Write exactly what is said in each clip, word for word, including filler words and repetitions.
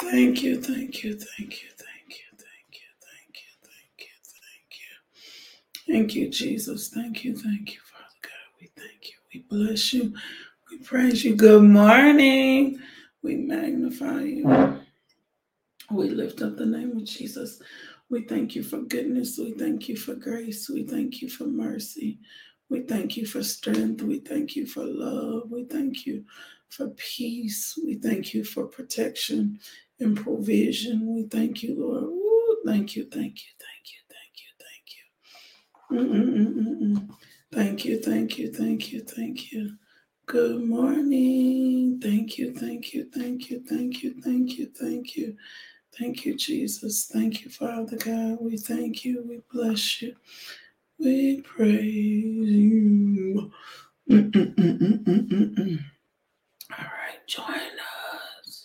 Thank you, thank you, thank you, thank you, thank you, thank you, thank you, thank you. Thank you, Jesus. Thank you, thank you, Father God. We thank you. We bless you. We praise you. Good morning. We magnify you. We lift up the name of Jesus. We thank you for goodness. We thank you for grace. We thank you for mercy. We thank you for strength. We thank you for love. We thank you for peace. We thank you for protection and provision. We thank you, Lord. Ooh, thank you, thank you, thank you, thank you, thank you. Mm-mm-mm-mm-mm. Thank you, thank you, thank you, thank you. Good morning. Thank you, thank you, thank you, thank you, thank you, thank you. Thank you, Jesus. Thank you, Father God. We thank you. We bless you. We praise you. Mm-mm-mm-mm-mm-mm. All right, join us.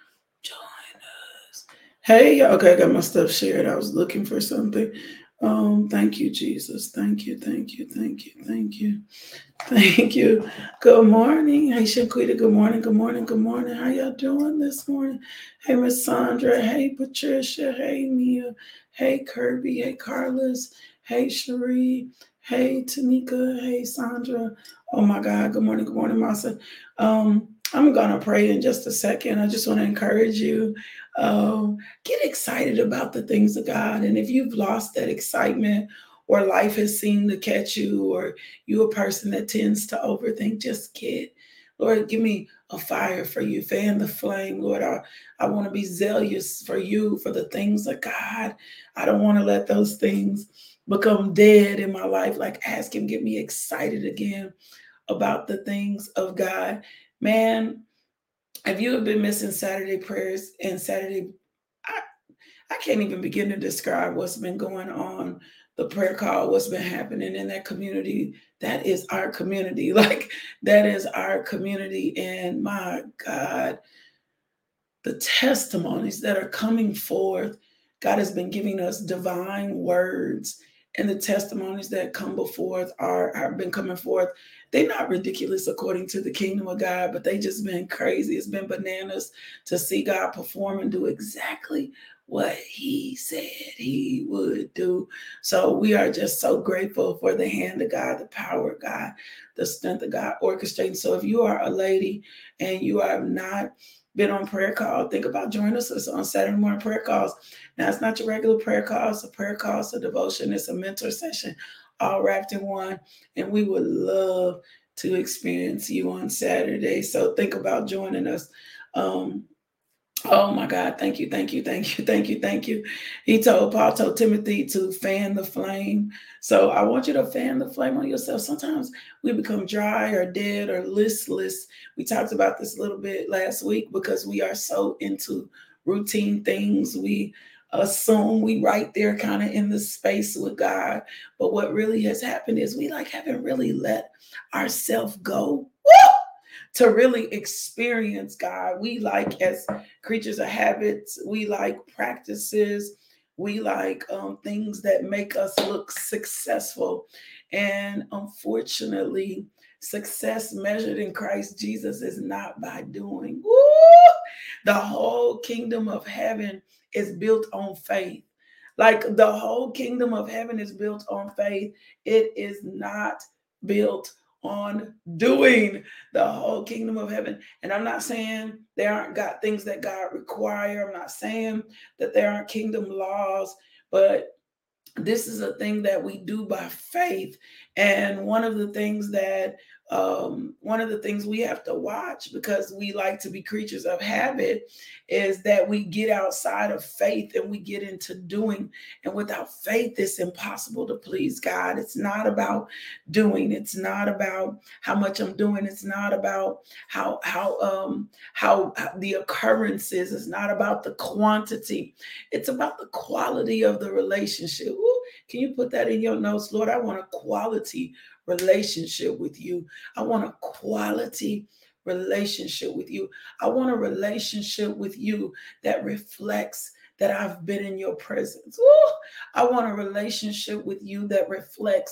Join us. Hey, okay, I got my stuff shared. I was looking for something. Um, thank you, Jesus. Thank you, thank you, thank you, thank you. Thank you. Good morning. Hey, Shaquita. Good morning. Good morning. Good morning. How y'all doing this morning? Hey, Miss Sandra. Hey, Patricia. Hey, Mia. Hey, Kirby. Hey, Carlos. Hey, Cherie. Hey, Tanika. Hey, Sandra. Oh my God. Good morning. Good morning, Masa. Um, I'm gonna pray in just a second. I just want to encourage you. Um, get excited about the things of God. And if you've lost that excitement, or life has seemed to catch you, or you a person that tends to overthink, just get, Lord, give me a fire for you. Fan the flame, Lord. I, I want to be zealous for you, for the things of God. I don't want to let those things become dead in my life. Like, ask him, get me excited again about the things of God. Man, if you have been missing Saturday prayers and Saturday, I, I can't even begin to describe what's been going on, the prayer call, what's been happening in that community. That is our community. Like, that is our community. And my God, the testimonies that are coming forth, God has been giving us divine words. And the testimonies that come before are have been coming forth. They're not ridiculous according to the kingdom of God, but they just been crazy. It's been bananas to see God perform and do exactly what he said he would do. So we are just so grateful for the hand of God, the power of God, the strength of God orchestrating. So if you are a lady and you are not been on prayer call, think about joining us on Saturday morning prayer calls. Now, it's not your regular prayer call. It's a prayer call. It's a devotion. It's a mentor session, all wrapped in one. And we would love to experience you on Saturday. So think about joining us. Um, Oh my God, thank you, thank you, thank you, thank you, thank you. He told, Paul told Timothy to fan the flame. So I want you to fan the flame on yourself. Sometimes we become dry or dead or listless. We talked about this a little bit last week because we are so into routine things. We assume we right there kind of in the space with God. But what really has happened is we like haven't really let ourselves go. Woo! To really experience God. We like, as creatures of habits, we like practices, we like um, things that make us look successful. And unfortunately, success measured in Christ Jesus is not by doing. Woo! The whole kingdom of heaven is built on faith. Like, the whole kingdom of heaven is built on faith. It is not built on doing. The whole kingdom of heaven. And I'm not saying there aren't God things that God require. I'm not saying that there aren't kingdom laws, but this is a thing that we do by faith. And one of the things that um, one of the things we have to watch, because we like to be creatures of habit, is that we get outside of faith and we get into doing. And without faith, it's impossible to please God. It's not about doing. It's not about how much I'm doing. It's not about how how um how, how the occurrences. It's not about the quantity. It's about the quality of the relationship. Ooh, can you put that in your notes? Lord, I want a quality relationship with you. I want a quality relationship with you. I want a relationship with you that reflects that I've been in your presence. Ooh, I want a relationship with you that reflects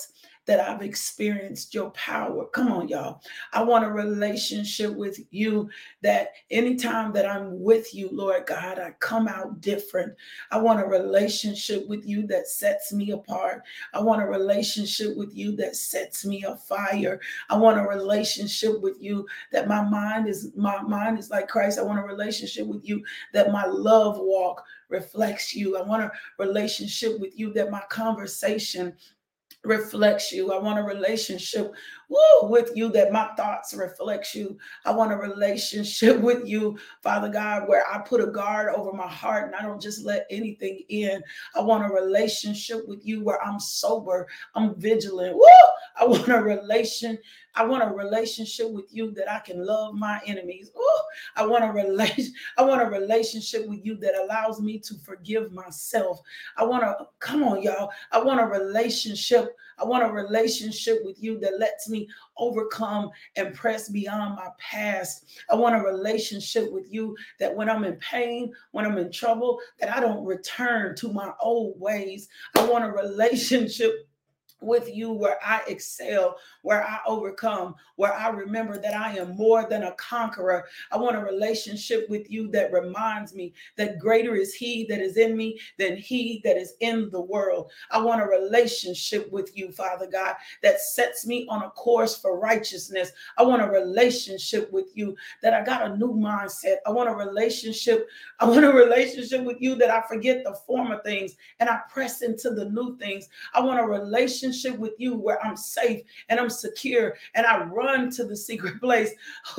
that I've experienced your power. Come on, y'all. I want a relationship with you that anytime that I'm with you, Lord God, I come out different. I want a relationship with you that sets me apart. I want a relationship with you that sets me afire. I want a relationship with you that my mind is my mind is like Christ. I want a relationship with you that my love walk reflects you. I want a relationship with you that my conversation reflects you. I want a relationship woo, with you that my thoughts reflects you. I want a relationship with you, Father God, where I put a guard over my heart and I don't just let anything in. I want a relationship with you where I'm sober, I'm vigilant. Woo! I want a relation. I want a relationship with you that I can love my enemies. Ooh, I want a relation. I want a relationship with you that allows me to forgive myself. I want to come on, y'all. I want a relationship. I want a relationship with you that lets me overcome and press beyond my past. I want a relationship with you that when I'm in pain, when I'm in trouble, that I don't return to my old ways. I want a relationship with you where I excel, where I overcome, where I remember that I am more than a conqueror. I want a relationship with you that reminds me that greater is he that is in me than he that is in the world. I want a relationship with you, Father God, that sets me on a course for righteousness. I want a relationship with you that I got a new mindset. I want a relationship. I want a relationship with you that I forget the former things and I press into the new things. I want a relationship with you where I'm safe and I'm secure and I run to the secret place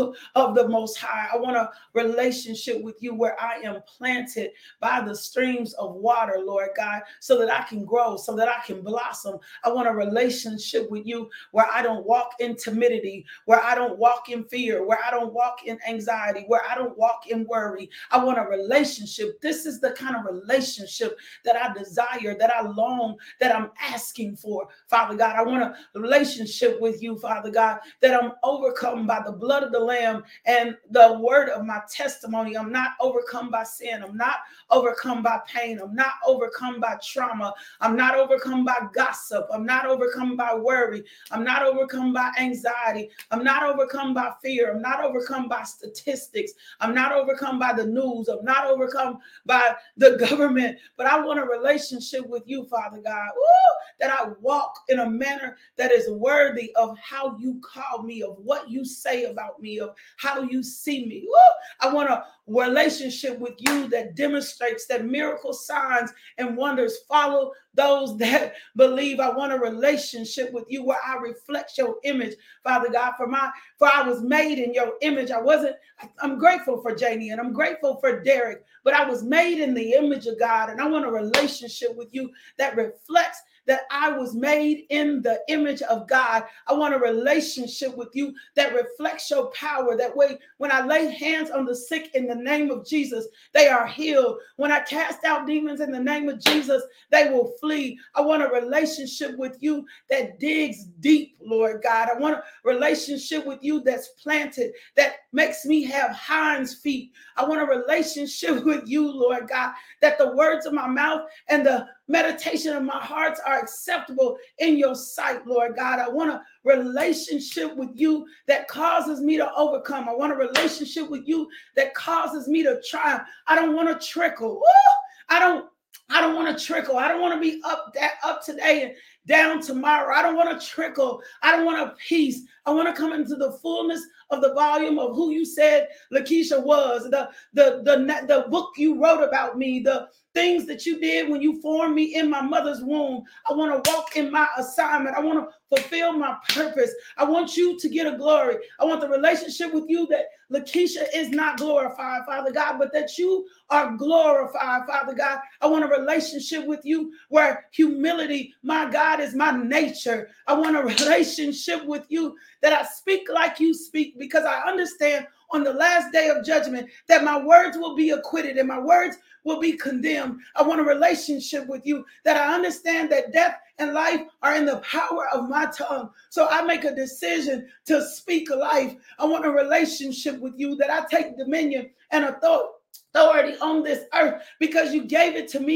of the Most High. I want a relationship with you where I am planted by the streams of water, Lord God, so that I can grow, so that I can blossom. I want a relationship with you where I don't walk in timidity, where I don't walk in fear, where I don't walk in anxiety, where I don't walk in worry. I want a relationship. This is the kind of relationship that I desire, that I long, that I'm asking for. Father God, I want a relationship with you, Father God, that I'm overcome by the blood of the Lamb and the word of my testimony. I'm not overcome by sin. I'm not overcome by pain. I'm not overcome by trauma. I'm not overcome by gossip. I'm not overcome by worry. I'm not overcome by anxiety. I'm not overcome by fear. I'm not overcome by statistics. I'm not overcome by the news. I'm not overcome by the government. But I want a relationship with you, Father God, woo, that I walk in a manner that is worthy of how you call me, of what you say about me, of how you see me. Woo! I want a relationship with you that demonstrates that miracle signs and wonders follow those that believe. I want a relationship with you where I reflect your image, Father God. For my, for I was made in your image. I wasn't. I'm grateful for Janie and I'm grateful for Derek, but I was made in the image of God, and I want a relationship with you that reflects that I was made in the image of God. I want a relationship with you that reflects your power. That way, when I lay hands on the sick in the name of Jesus, they are healed. When I cast out demons in the name of Jesus, they will flee. I want a relationship with you that digs deep, Lord God. I want a relationship with you that's planted, that makes me have hinds feet. I want a relationship with you, Lord God, that the words of my mouth and the meditation of my heart are acceptable in your sight, Lord God. I want a relationship with you that causes me to overcome. I want a relationship with you that causes me to triumph. I don't want to trickle. Woo! I don't I don't want to trickle. I don't want to be up that up today and down tomorrow. I don't want to trickle. I don't want a peace. I want to come into the fullness of the volume of who you said Lakeisha was, the, the, the, the book you wrote about me, the things that you did when you formed me in my mother's womb. I want to walk in my assignment. I want to fulfill my purpose. I want you to get a glory. I want the relationship with you that Lakeisha is not glorified, Father God, but that you are glorified, Father God. I want a relationship with you where humility, my God, is my nature. I want a relationship with you that I speak like you speak, because I understand on the last day of judgment that my words will be acquitted and my words will be condemned. I want a relationship with you that I understand that death and life are in the power of my tongue. So I make a decision to speak life. I want a relationship with you that I take dominion and authority on this earth because you gave it to me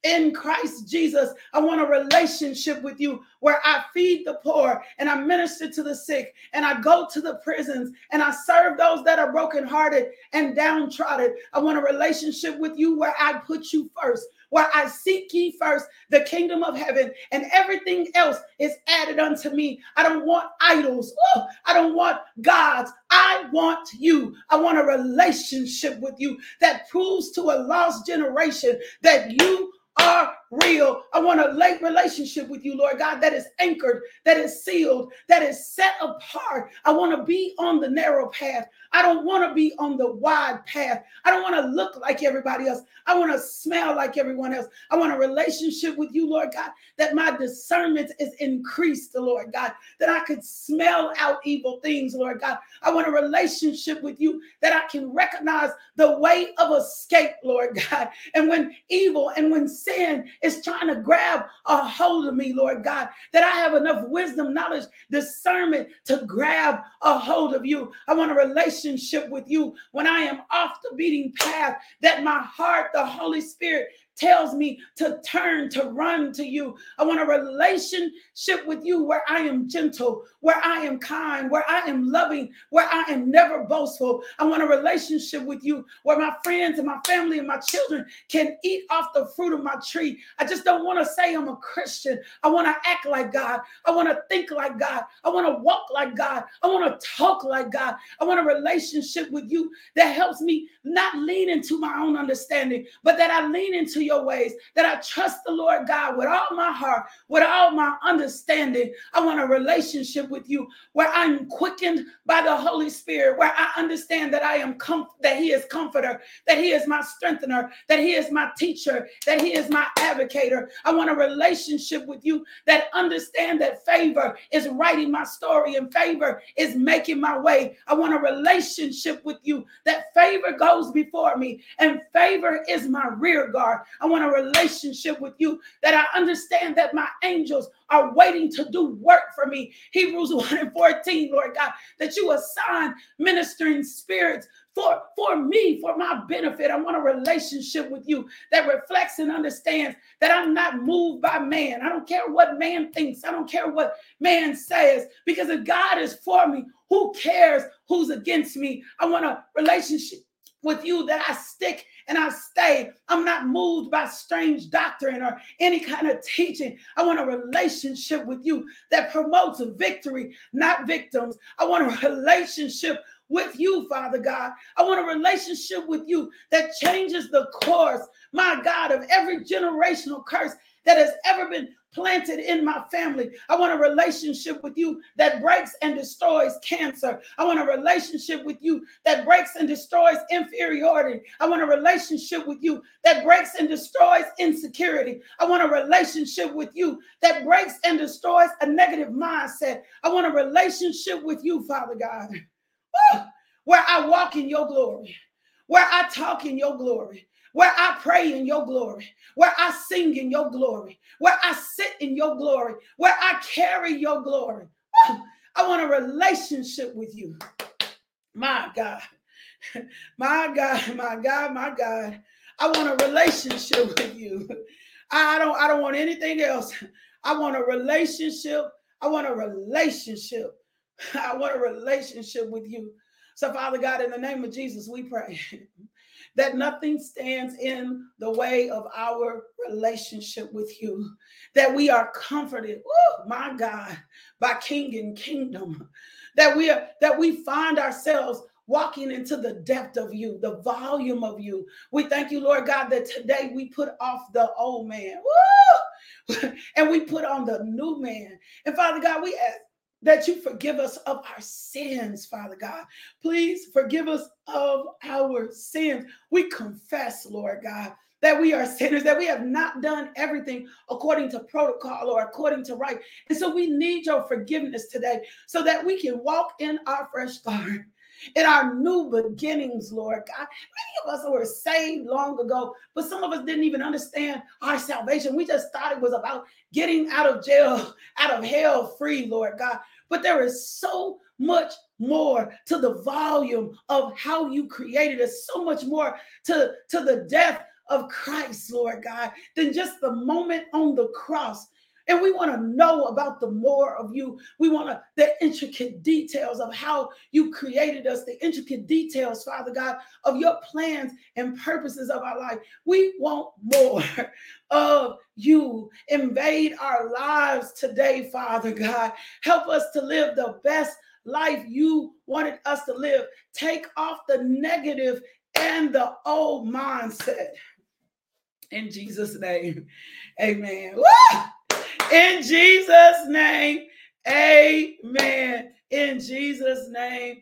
in Christ Jesus. I want a relationship with you where I feed the poor and I minister to the sick and I go to the prisons and I serve those that are brokenhearted and downtrodden. I want a relationship with you where I put you first, where I seek ye first the kingdom of heaven, and everything else is added unto me. I don't want idols. Oh, I don't want gods. I want you. I want a relationship with you that proves to a lost generation that you are real. I want a late relationship with you, Lord God, that is anchored, that is sealed, that is set apart. I want to be on the narrow path. I don't want to be on the wide path. I don't want to look like everybody else. I want to smell like everyone else. I want a relationship with you, Lord God, that my discernment is increased, Lord God, that I could smell out evil things, Lord God. I want a relationship with you that I can recognize the way of escape, Lord God. And when evil and when sin is trying to grab a hold of me, Lord God, that I have enough wisdom, knowledge, discernment to grab a hold of you. I want a relationship with you when I am off the beating path, that my heart, the Holy Spirit, tells me to turn, to run to you. I want a relationship with you where I am gentle, where I am kind, where I am loving, where I am never boastful. I want a relationship with you where my friends and my family and my children can eat off the fruit of my tree. I just don't want to say I'm a Christian. I want to act like God. I want to think like God. I want to walk like God. I want to talk like God. I want a relationship with you that helps me not lean into my own understanding, but that I lean into your ways, that I trust the Lord God with all my heart, with all my understanding. I want a relationship with you where I'm quickened by the Holy Spirit, where I understand that I am com- that He is comforter, that He is my strengthener, that He is my teacher, that He is my advocator. I want a relationship with you that understand that favor is writing my story and favor is making my way. I want a relationship with you that favor goes before me and favor is my rear guard. I want a relationship with you that I understand that my angels are waiting to do work for me. Hebrews one and fourteen, Lord God, that you assign ministering spirits for, for me, for my benefit. I want a relationship with you that reflects and understands that I'm not moved by man. I don't care what man thinks. I don't care what man says, because if God is for me, who cares who's against me? I want a relationship with you that I stick and I stay. I'm not moved by strange doctrine or any kind of teaching. I want a relationship with you that promotes victory, not victims. I want a relationship with you, Father God. I want a relationship with you that changes the course, my God, of every generational curse that has ever been planted in my family. I want a relationship with you that breaks and destroys cancer. I want a relationship with you that breaks and destroys inferiority. I want a relationship with you that breaks and destroys insecurity. I want a relationship with you that breaks and destroys a negative mindset. I want a relationship with you, Father God, where I walk in your glory, where I talk in your glory, where I pray in your glory, where I sing in your glory, where I sit in your glory, where I carry your glory. I want a relationship with you. My God, my God, my God, my God. I want a relationship with you. I don't, I don't want anything else. I want a relationship. I want a relationship. I want a relationship with you. So, Father God, in the name of Jesus, we pray that nothing stands in the way of our relationship with you, that we are comforted, oh my God, by King and kingdom, that we are, that we find ourselves walking into the depth of you, the volume of you. We thank you, Lord God, that today we put off the old man, woo, and we put on the new man. And Father God, we ask that you forgive us of our sins, Father God. Please forgive us of our sins. We confess, Lord God, that we are sinners, that we have not done everything according to protocol or according to right. And so we need your forgiveness today so that we can walk in our fresh start, in our new beginnings, Lord God. Many of us were saved long ago, but some of us didn't even understand our salvation. We just thought it was about getting out of jail, out of hell free, Lord God. But there is so much more to the volume of how you created us, so much more to, to the death of Christ, Lord God, than just the moment on the cross. And we want to know about the more of you. We want to, the intricate details of how you created us, the intricate details, Father God, of your plans and purposes of our life. We want more of you. Invade our lives today, Father God. Help us to live the best life you wanted us to live. Take off the negative and the old mindset. In Jesus' name, amen. Woo! In Jesus' name, amen. In Jesus' name,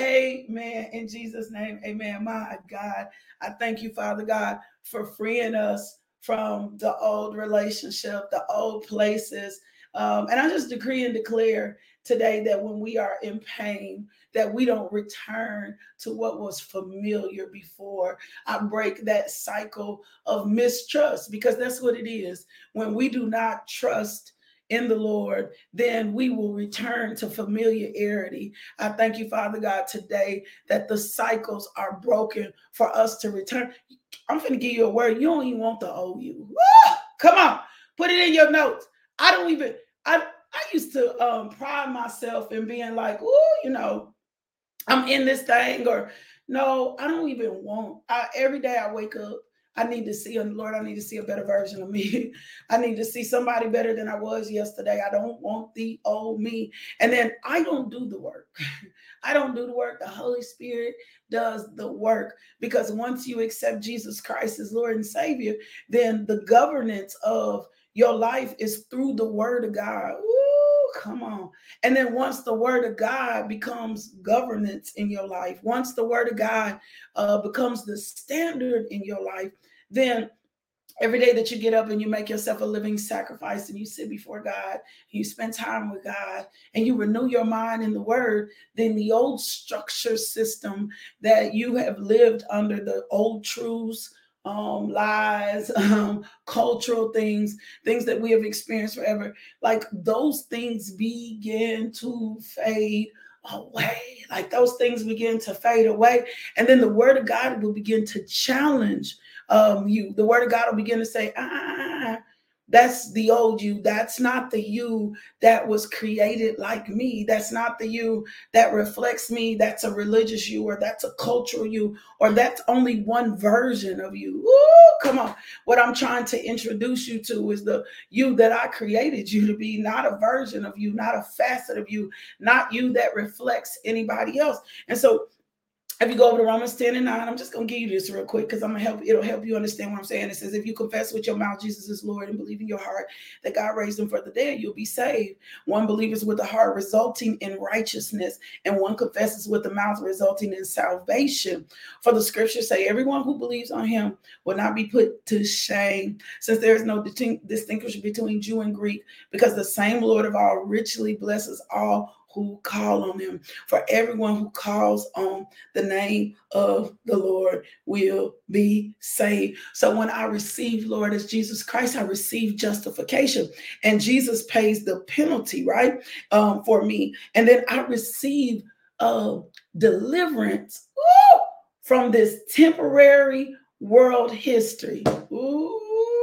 amen. In Jesus' name, amen. My God, I thank you, Father God, for freeing us from the old relationship, the old places. Um, and I just decree and declare today that when we are in pain, that we don't return to what was familiar before. I break that cycle of mistrust, because that's what it is. When we do not trust in the Lord, then we will return to familiarity. I thank you, Father God, today that the cycles are broken for us to return. I'm going to give you a word. You don't even want the old you. Woo! Come on, put it in your notes. I don't even, I, I used to um, pride myself in being like, oh, you know, I'm in this thing, or no, I don't even want, I, every day I wake up, I need to see, Lord, I need to see a better version of me. I need to see somebody better than I was yesterday. I don't want the old me. And then I don't do the work. I don't do the work. The Holy Spirit does the work, because once you accept Jesus Christ as Lord and Savior, then the governance of your life is through the word of God. Woo, come on. And then once the word of God becomes governance in your life, once the word of God uh, becomes the standard in your life, then every day that you get up and you make yourself a living sacrifice and you sit before God, and you spend time with God, and you renew your mind in the word, then the old structure system that you have lived under, the old truths, um, lies, um, cultural things, things that we have experienced forever, like those things begin to fade away. Like those things begin to fade away. And then the word of God will begin to challenge Um, you, the word of God will begin to say, ah, that's the old you. That's not the you that was created like me. That's not the you that reflects me. That's a religious you, or that's a cultural you, or that's only one version of you. Ooh, come on. What I'm trying to introduce you to is the you that I created you to be, not a version of you, not a facet of you, not you that reflects anybody else. And so if you go over to Romans ten and nine, I'm just going to give you this real quick, because I'm going to help, it'll help you understand what I'm saying. It says, if you confess with your mouth Jesus is Lord and believe in your heart that God raised him from the dead, you'll be saved. One believes with the heart, resulting in righteousness, and one confesses with the mouth, resulting in salvation. For the scriptures say, everyone who believes on him will not be put to shame, since there is no distinction between Jew and Greek, because the same Lord of all richly blesses all who call on him. For everyone who calls on the name of the Lord will be saved. So when I receive Lord as Jesus Christ, I receive justification, and Jesus pays the penalty, right, um, for me. And then I receive uh, deliverance woo, from this temporary world history. Ooh,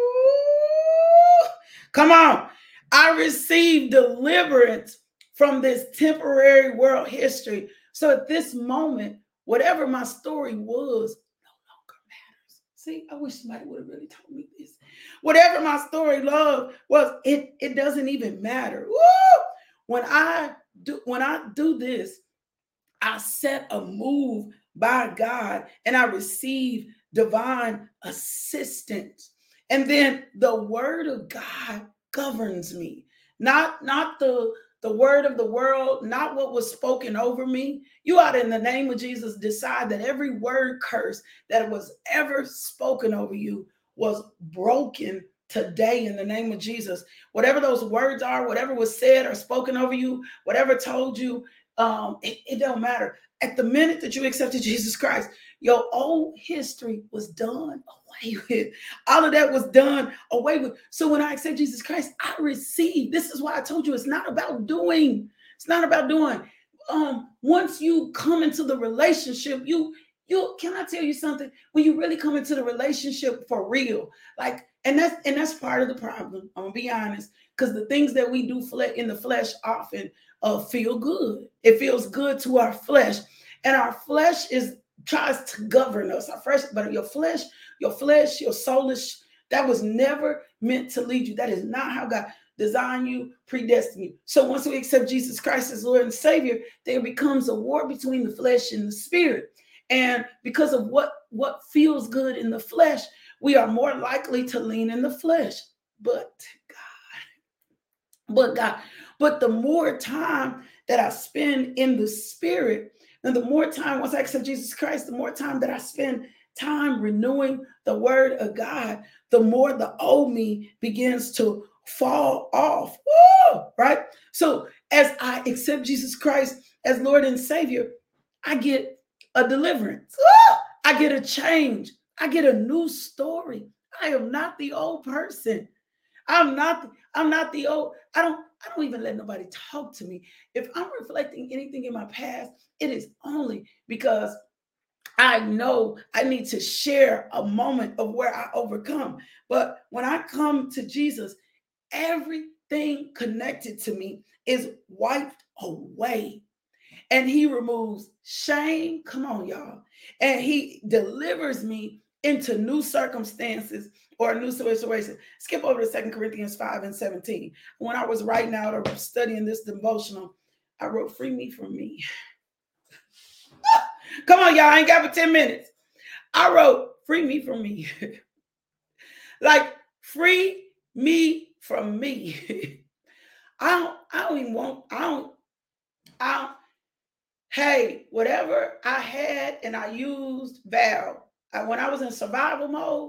come on. I receive deliverance from this temporary world history. So at this moment, whatever my story was no longer matters. See, I wish somebody would have really told me this. Whatever my story, love, was, it, it doesn't even matter. Woo! When I do, when I do this, I set a move by God, and I receive divine assistance. And then the word of God governs me. Not, not the the word of the world, not what was spoken over me. You ought to, in the name of Jesus, decide that every word curse that was ever spoken over you was broken today in the name of Jesus. Whatever those words are, whatever was said or spoken over you, whatever told you, um, it, it don't matter. At the minute that you accepted Jesus Christ, your old history was done away with. All of that was done away with. So when I accept Jesus Christ, I receive. This is why I told you it's not about doing. It's not about doing. Um, once you come into the relationship, you You can I tell you something? When you really come into the relationship for real, like, and that's and that's part of the problem. I'm gonna be honest, because the things that we do in the flesh often uh, feel good. It feels good to our flesh, and our flesh is tries to govern us. Our flesh, but your flesh, your flesh, your soulish, that was never meant to lead you. That is not how God designed you, predestined you. So once we accept Jesus Christ as Lord and Savior, there becomes a war between the flesh and the spirit. And because of what, what feels good in the flesh, we are more likely to lean in the flesh. But God, but God, but the more time that I spend in the spirit, and the more time, once I accept Jesus Christ, the more time that I spend time renewing the word of God, the more the old me begins to fall off. Woo! Right? So as I accept Jesus Christ as Lord and Savior, I get a deliverance. I get a change. I get a new story. I am not the old person. I'm not, I'm not the old, I don't, I don't even let nobody talk to me. If I'm reflecting anything in my past, it is only because I know I need to share a moment of where I overcome. But when I come to Jesus, everything connected to me is wiped away. And he removes shame. Come on, y'all. And he delivers me into new circumstances or a new situation. Skip over to Second Corinthians five and seventeen. When I was writing out or studying this devotional, I wrote, free me from me. Come on, y'all. I ain't got but ten minutes. I wrote, free me from me. Like, free me from me. I don't, I don't even want, I don't, I don't, hey, whatever I had and I used Val. I, when I was in survival mode,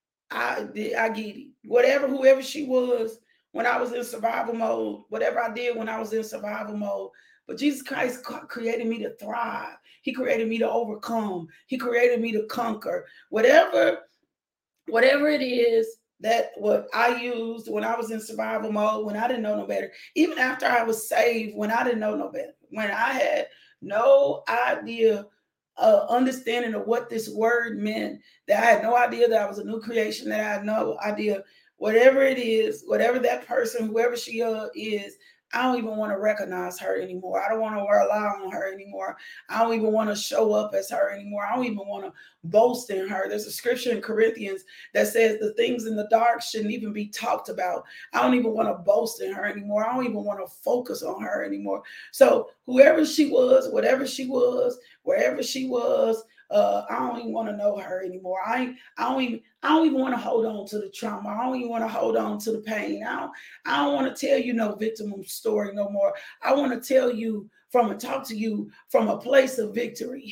I did, I get it. Whatever, whoever she was, when I was in survival mode, whatever I did when I was in survival mode. But Jesus Christ created me to thrive. He created me to overcome. He created me to conquer. Whatever, whatever it is that what I used when I was in survival mode, when I didn't know no better, even after I was saved, when I didn't know no better, when I had no idea, uh, understanding of what this word meant, that I had no idea that I was a new creation, that I had no idea, whatever it is, whatever that person, whoever she uh, is, I don't even want to recognize her anymore. I don't want to rely on her anymore. I don't even want to show up as her anymore. I don't even want to boast in her. There's a scripture in Corinthians that says the things in the dark shouldn't even be talked about. I don't even want to boast in her anymore. I don't even want to focus on her anymore. So whoever she was, whatever she was, wherever she was, Uh, I don't even want to know her anymore. I I don't even I don't even want to hold on to the trauma. I don't even want to hold on to the pain. I don't I don't want to tell you no victim story no more. I want to tell you from and talk to you from a place of victory.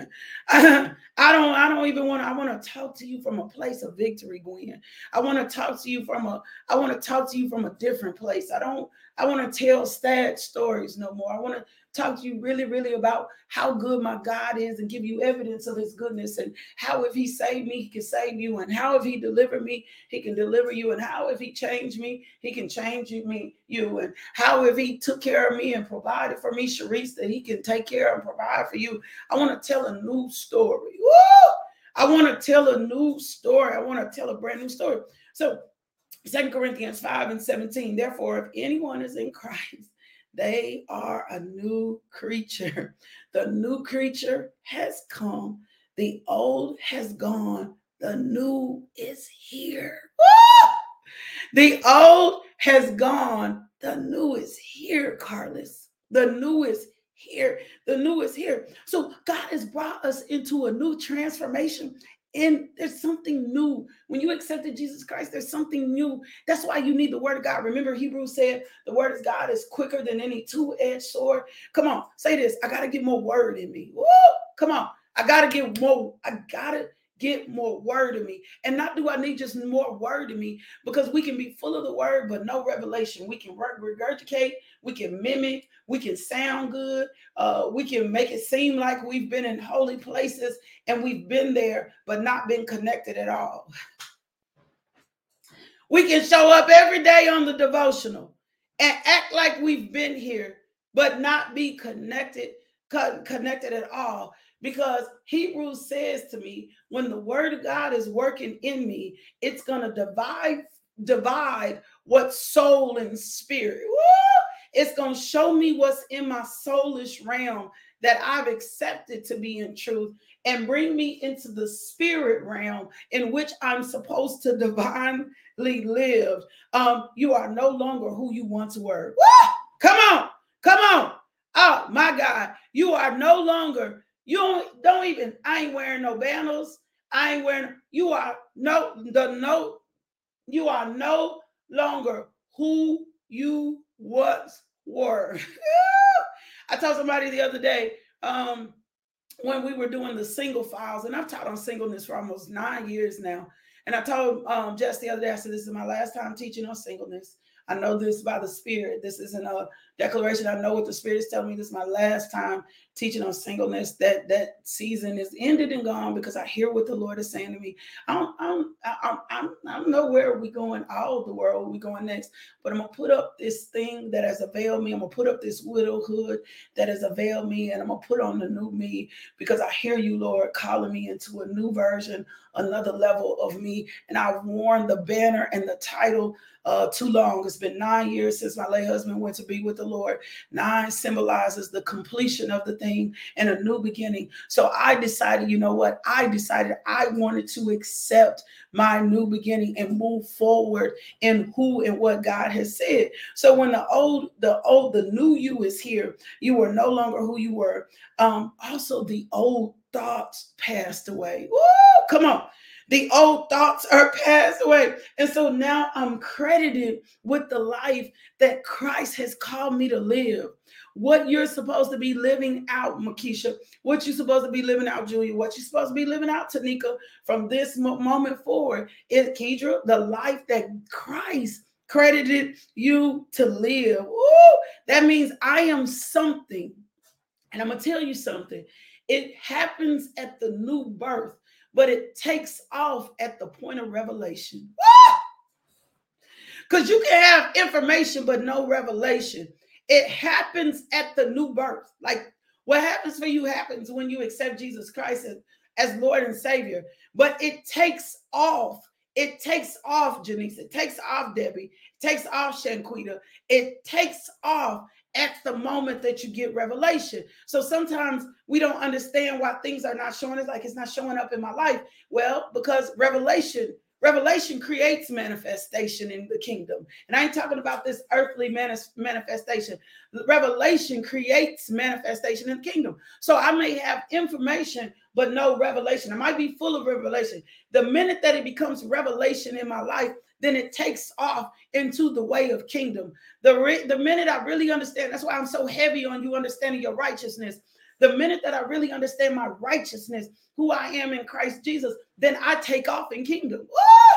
I, I don't I don't even want to I want to talk to you from a place of victory, Gwen. I want to talk to you from a I want to talk to you from a different place. I don't I want to tell sad stories no more. I want to talk to you really, really about how good my God is and give you evidence of his goodness, and how if he saved me, he can save you, and how if he delivered me, he can deliver you, and how if he changed me, he can change you, me, you, and how if he took care of me and provided for me, Sharice, that he can take care and provide for you. I want to tell a new story. Woo! I want to tell a new story. I want to tell a brand new story. So Second Corinthians five and seventeen, therefore, if anyone is in Christ, they are a new creature. The new creature has come. The old has gone. The new is here. Woo! The old has gone. The new is here, Carlos. The new is here. The new is here. So God has brought us into a new transformation. And there's something new. When you accepted Jesus Christ, there's something new. That's why you need the word of God. Remember, Hebrews said the word of God is quicker than any two-edged sword. Come on, say this. I got to get more word in me. Woo! Come on. I got to get more. I got to get more word in me. And not do I need just more word in me, because we can be full of the word, but no revelation. We can regurgitate. We can mimic. We can sound good. Uh, we can make it seem like we've been in holy places and we've been there, but not been connected at all. We can show up every day on the devotional and act like we've been here, but not be connected, co- connected at all. Because Hebrews says to me, when the word of God is working in me, it's going to divide, divide what's soul and spirit. Woo! It's going to show me what's in my soulish realm that I've accepted to be in truth, and bring me into the spirit realm in which I'm supposed to divinely live. Um, you are no longer who you once were. Woo! Come on, come on. Oh my God, you are no longer, you don't, don't even, I ain't wearing no banners. I ain't wearing, you are no, the no, you are no longer who you once were. I told somebody the other day, um, when we were doing the single files, and I've taught on singleness for almost nine years now. And I told um, Jess the other day, I said, this is my last time teaching on singleness. I know this by the Spirit. This isn't a declaration. I know what the Spirit is telling me. This is my last time teaching on singleness. That that season is ended and gone, because I hear what the Lord is saying to me. I don't, I don't, I, I, I don't know where we're going, all the world we're going next, but I'm going to put up this thing that has availed me. I'm going to put up this widowhood that has availed me, and I'm going to put on the new me, because I hear you, Lord, calling me into a new version, another level of me. And I've worn the banner and the title uh, too long. It's been nine years since my late husband went to be with the Lord. Nine symbolizes the completion of the thing and a new beginning. So I decided, you know what? I decided I wanted to accept my new beginning and move forward in who and what God has said. So when the old, the old, the new you is here, you are no longer who you were. Um, also, the old thoughts passed away. Woo! Come on. The old thoughts are passed away. And so now I'm credited with the life that Christ has called me to live. What you're supposed to be living out, Makisha, what you're supposed to be living out, Julia, what you're supposed to be living out, Tanika, from this moment forward is, Kedra, the life that Christ credited you to live. Woo! That means I am something. And I'm going to tell you something. It happens at the new birth, but it takes off at the point of revelation. Because you can have information, but no revelation. It happens at the new birth. Like what happens for you happens when you accept Jesus Christ as, as Lord and Savior. But it takes off. It takes off, Janice. It takes off, Debbie. It takes off, Shanquita. It takes off at the moment that you get revelation. So sometimes we don't understand why things are not showing us, like it's not showing up in my life. Well, because revelation, revelation creates manifestation in the kingdom. And I ain't talking about this earthly manis- manifestation. Revelation creates manifestation in the kingdom. So I may have information, but no revelation. I might be full of revelation. The minute that it becomes revelation in my life, then it takes off into the way of kingdom. The, re- the minute I really understand, that's why I'm so heavy on you understanding your righteousness. The minute that I really understand my righteousness, who I am in Christ Jesus, then I take off in kingdom. Woo!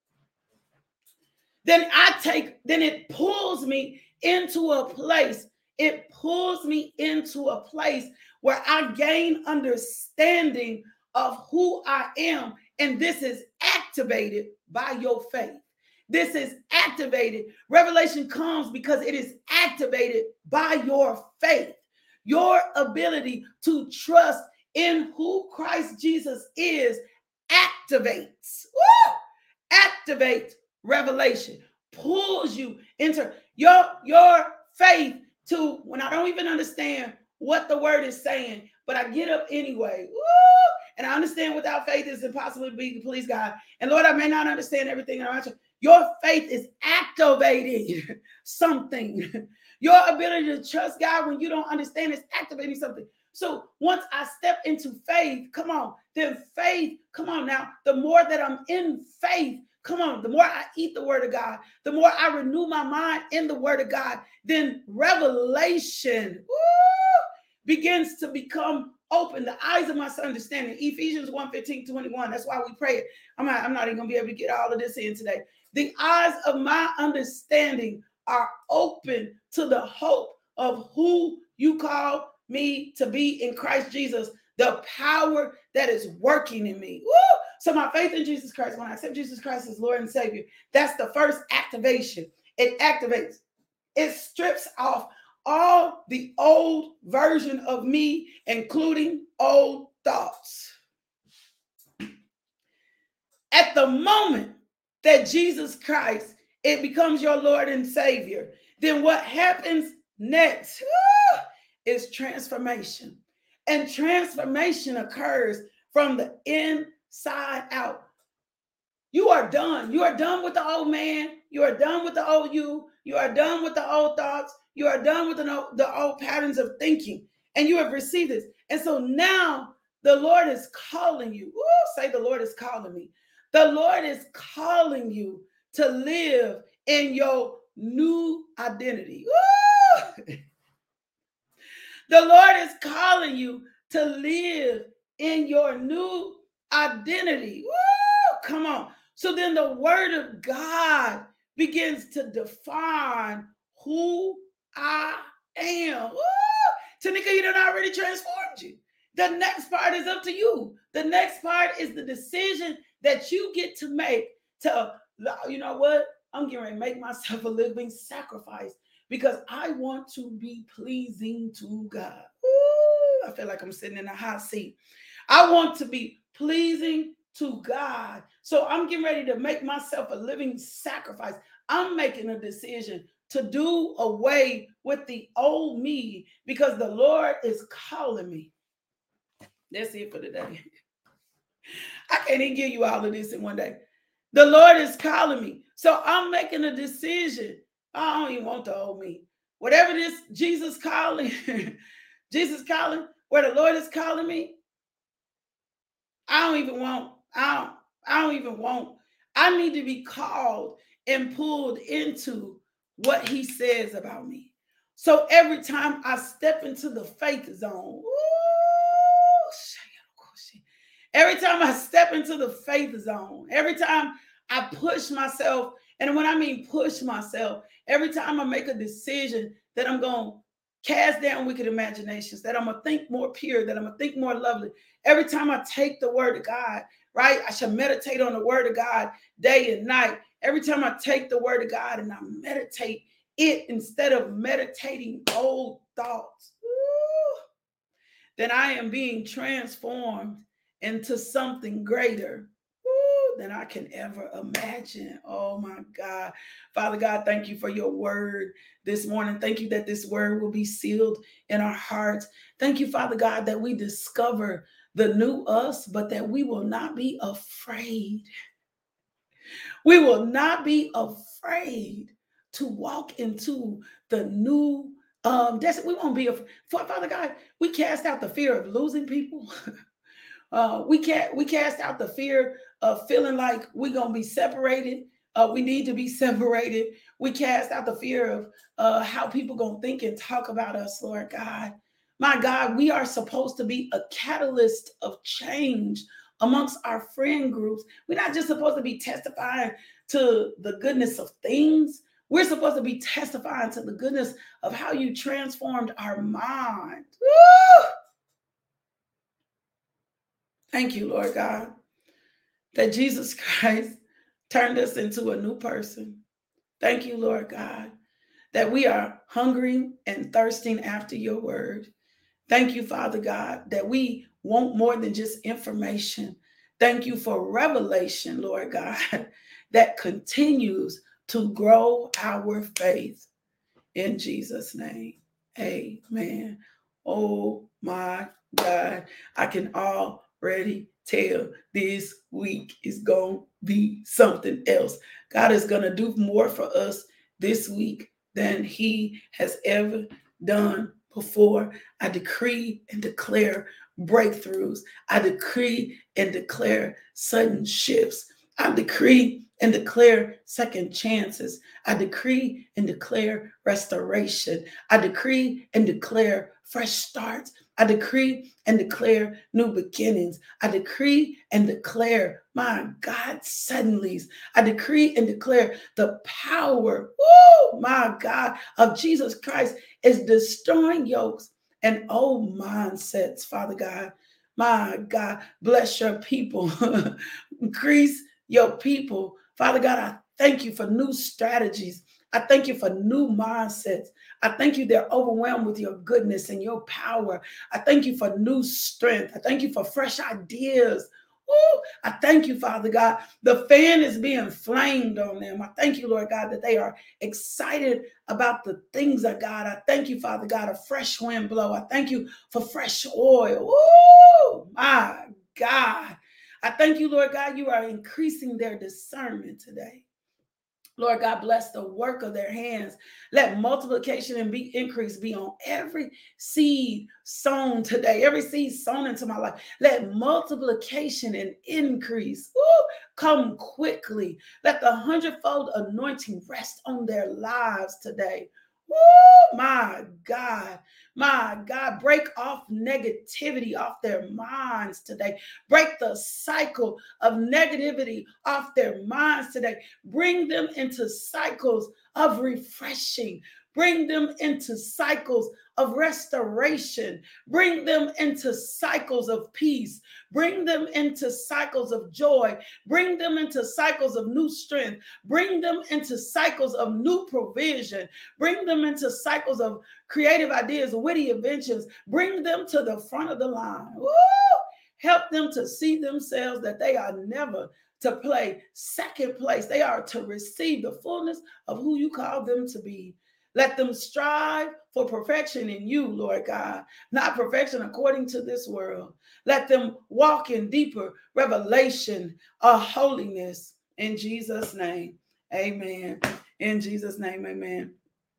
Then I take, then it pulls me into a place. It pulls me into a place where I gain understanding of who I am. And this is activated by your faith. This is activated. Revelation comes because it is activated by your faith. Your ability to trust in who Christ Jesus is activates. Woo! Activate revelation. Pulls you into your, your faith to, when I don't even understand what the word is saying, but I get up anyway. Woo! And I understand without faith it's impossible to be to please God. And Lord, I may not understand everything. Your faith is activating something. Your ability to trust God when you don't understand is activating something. So once I step into faith, come on, then faith, come on now, the more that I'm in faith, come on, the more I eat the word of God, the more I renew my mind in the word of God, then revelation woo, begins to become open, the eyes of my understanding. Ephesians one fifteen, twenty-one. That's why we pray it. I'm not, I'm not even going to be able to get all of this in today. The eyes of my understanding are open to the hope of who you call me to be in Christ Jesus, the power that is working in me. Woo! So my faith in Jesus Christ, when I accept Jesus Christ as Lord and Savior, that's the first activation. It activates. It strips off all the old version of me, including old thoughts. At the moment that Jesus Christ, it becomes your Lord and Savior, then what happens next woo, is transformation. And transformation occurs from the inside out. You are done. You are done with the old man. You are done with the old you. You are done with the old thoughts. You are done with the, the old patterns of thinking. And you have received this. And so now the Lord is calling you. Ooh, say the Lord is calling me. The Lord is calling you to live in your new identity. Ooh. The Lord is calling you to live in your new identity. Woo! Come on. So then the word of God begins to define who I am. Woo! Tanika, he done already transformed you. The next part is up to you. The next part is the decision that you get to make to, you know what? I'm getting ready to make myself a living sacrifice because I want to be pleasing to God. Ooh, I feel like I'm sitting in a hot seat. I want to be pleasing to God. So I'm getting ready to make myself a living sacrifice. I'm making a decision to do away with the old me because the Lord is calling me. That's it for today. I can't even give you all of this in one day. The Lord is calling me. So I'm making a decision. I don't even want the old me. Whatever this Jesus calling, Jesus calling, where the Lord is calling me, I don't even want, I don't, I don't even want. I need to be called and pulled into what he says about me. So every time I step into the faith zone, ooh, every time I step into the faith zone, every time I push myself, and when I mean push myself, every time I make a decision that I'm going to cast down wicked imaginations, that I'm going to think more pure, that I'm going to think more lovely. Every time I take the word of God, right? I should meditate on the word of God day and night. Every time I take the word of God and I meditate it instead of meditating old thoughts, woo, then I am being transformed into something greater woo, than I can ever imagine. Oh my God. Father God, thank you for your word this morning. Thank you that this word will be sealed in our hearts. Thank you, Father God, that we discover the new us, but that we will not be afraid. We will not be afraid to walk into the new um that's we won't be afraid. Father God, we cast out the fear of losing people. uh we can't we cast out the fear of feeling like we're gonna be separated. Uh we need to be separated. We cast out the fear of uh how people gonna think and talk about us, Lord God. My God, we are supposed to be a catalyst of change amongst our friend groups. We're not just supposed to be testifying to the goodness of things. We're supposed to be testifying to the goodness of how you transformed our mind. Woo! Thank you, Lord God, that Jesus Christ turned us into a new person. Thank you, Lord God, that we are hungering and thirsting after your word. Thank you, Father God, that we want more than just information. Thank you for revelation, Lord God, that continues to grow our faith. In Jesus' name, amen. Oh my God, I can already tell this week is going to be something else. God is going to do more for us this week than he has ever done before. I decree and declare breakthroughs. I decree and declare sudden shifts. I decree and declare second chances. I decree and declare restoration. I decree and declare fresh starts. I decree and declare new beginnings. I decree and declare, my God, suddenlies. I decree and declare the power, woo, my God, of Jesus Christ is destroying yokes and old mindsets, Father God. My God, bless your people. Increase your people. Father God, I thank you for new strategies I thank you for new mindsets. I thank you they're overwhelmed with your goodness and your power. I thank you for new strength. I thank you for fresh ideas. Ooh, I thank you, Father God. The fan is being flamed on them. I thank you, Lord God, that they are excited about the things of God. I thank you, Father God, a fresh wind blow. I thank you for fresh oil. Ooh, my God. I thank you, Lord God, you are increasing their discernment today. Lord God, bless the work of their hands. Let multiplication and be increase be on every seed sown today, every seed sown into my life. Let multiplication and increase woo, come quickly. Let the hundredfold anointing rest on their lives today. Woo, my God, my God, break off negativity off their minds today. Break the cycle of negativity off their minds today. Bring them into cycles of refreshing. Bring them into cycles of restoration. Bring them into cycles of peace. Bring them into cycles of joy. Bring them into cycles of new strength. Bring them into cycles of new provision. Bring them into cycles of creative ideas, witty inventions. Bring them to the front of the line. Woo! Help them to see themselves that they are never to play second place. They are to receive the fullness of who you call them to be. Let them strive for perfection in you, Lord God, not perfection according to this world. Let them walk in deeper revelation of holiness in Jesus' name. Amen. In Jesus' name, amen.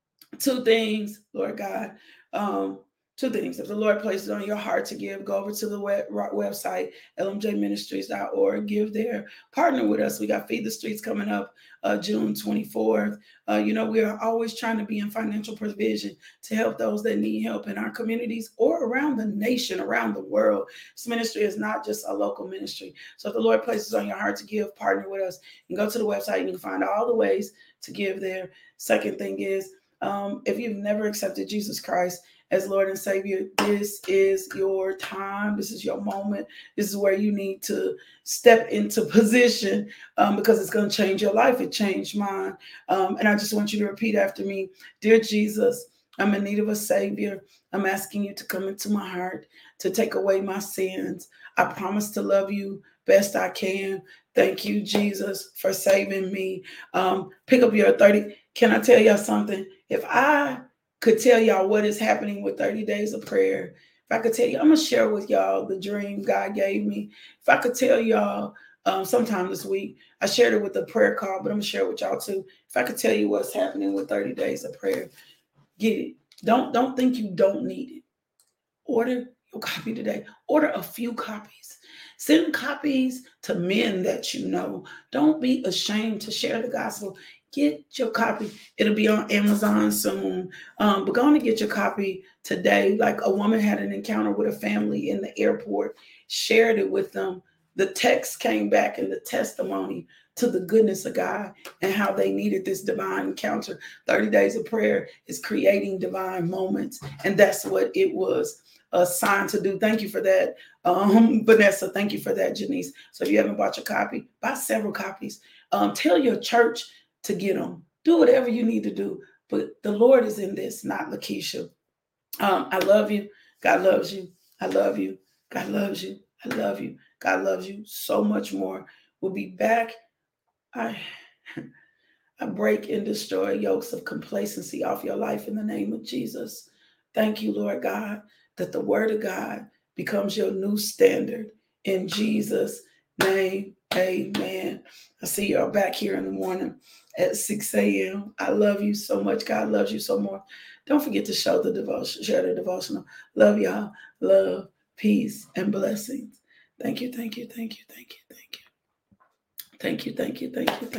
Two things, Lord God. Um, Two things. If the Lord places on your heart to give, go over to the web, website, L M J ministries dot org. Give there. Partner with us. We got Feed the Streets coming up uh, June twenty-fourth. Uh, you know, we are always trying to be in financial provision to help those that need help in our communities or around the nation, around the world. This ministry is not just a local ministry. So if the Lord places on your heart to give, partner with us. You can go to the website. You can find all the ways to give there. Second thing is, um, if you've never accepted Jesus Christ as Lord and Savior, this is your time. This is your moment. This is where you need to step into position um, because it's going to change your life. It changed mine. Um, and I just want you to repeat after me. Dear Jesus, I'm in need of a Savior. I'm asking you to come into my heart, to take away my sins. I promise to love you best I can. Thank you, Jesus, for saving me. Um, pick up your thirty. Can I tell y'all something? If I could tell y'all what is happening with thirty days of prayer, if I could tell you, I'm going to share with y'all the dream God gave me. If I could tell y'all um, sometime this week, I shared it with the prayer call, but I'm going to share it with y'all too. If I could tell you what's happening with thirty days of prayer, get it. Don't, don't think you don't need it. Order your copy today. Order a few copies. Send copies to men that you know. Don't be ashamed to share the gospel. Get your copy. It'll be on Amazon soon. Um, but go on and get your copy today. Like a woman had an encounter with a family in the airport, shared it with them. The text came back and the testimony to the goodness of God and how they needed this divine encounter. thirty days of prayer is creating divine moments. And that's what it was assigned to do. Thank you for that, um, Vanessa. Thank you for that, Janice. So if you haven't bought your copy, buy several copies. Um, tell your church to get them. Do whatever you need to do. But the Lord is in this, not Lakeisha. Um, I love you. God loves you. I love you. God loves you. I love you. God loves you so much more. We'll be back. I, I break and destroy yokes of complacency off your life in the name of Jesus. Thank you, Lord God, that the word of God becomes your new standard. In Jesus' name, amen. I see y'all back here in the morning at six a.m. I love you so much. God loves you so more. Don't forget to show the devotion, share the devotional. Love y'all. Love, peace, and blessings. Thank you, thank you, thank you, thank you, thank you. Thank you, thank you, thank you, thank you.